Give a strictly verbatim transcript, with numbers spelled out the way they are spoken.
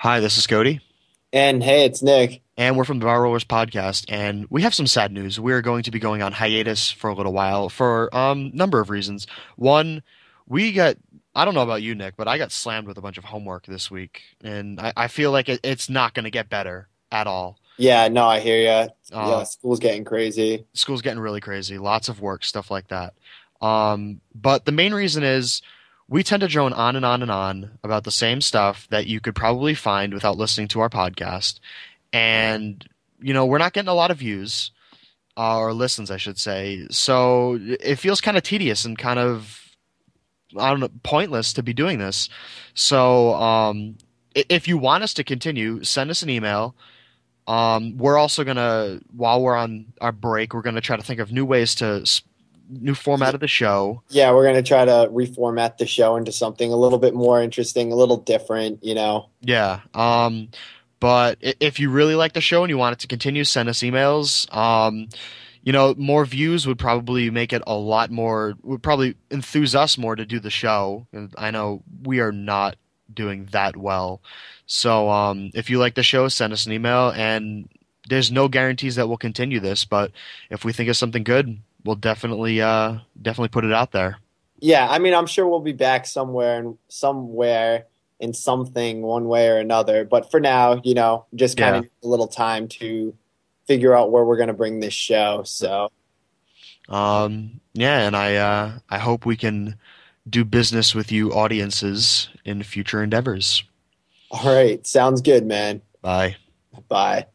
Hi, this is Cody, And hey, it's Nick. and we're from the Bar Rollers podcast, and we have some sad news. We're going to be going on hiatus for a little while for um number of reasons. One, we got I don't know about you, Nick, but I got slammed with a bunch of homework this week, and I, I feel like it, it's not going to get better at all. Yeah, no, I hear ya. Yeah, Uh, school's getting crazy. School's getting really crazy, lots of work, stuff like that. Um, but the main reason is we tend to drone on and on and on about the same stuff that you could probably find without listening to our podcast. And you know we're not getting a lot of views uh, or listens, I should say. So it feels kind of tedious and kind of I don't know pointless to be doing this. So um, i- if you want us to continue, send us an email. Um, we're also gonna while we're on our break, we're gonna try to think of new ways to s- new format Y- of the show. Yeah, we're gonna try to reformat the show into something a little bit more interesting, a little different, you know. Yeah. Um, but i- if you really like the show and you want it to continue, send us emails. Um, you know, more views would probably make it a lot more, would probably enthuse us more to do the show. And I know we are not doing that well. So, um, if you like the show, send us an email. And there's no guarantees that we'll continue this, but if we think of something good, we'll definitely, uh, definitely put it out there. Yeah, I mean, I'm sure we'll be back somewhere and somewhere in something one way or another. But for now, you know, just kind of Yeah. need a little time to figure out where we're gonna bring this show. So, Um, yeah, and I, uh, I hope we can do business with you audiences in future endeavors. all right, sounds good, man. Bye. Bye.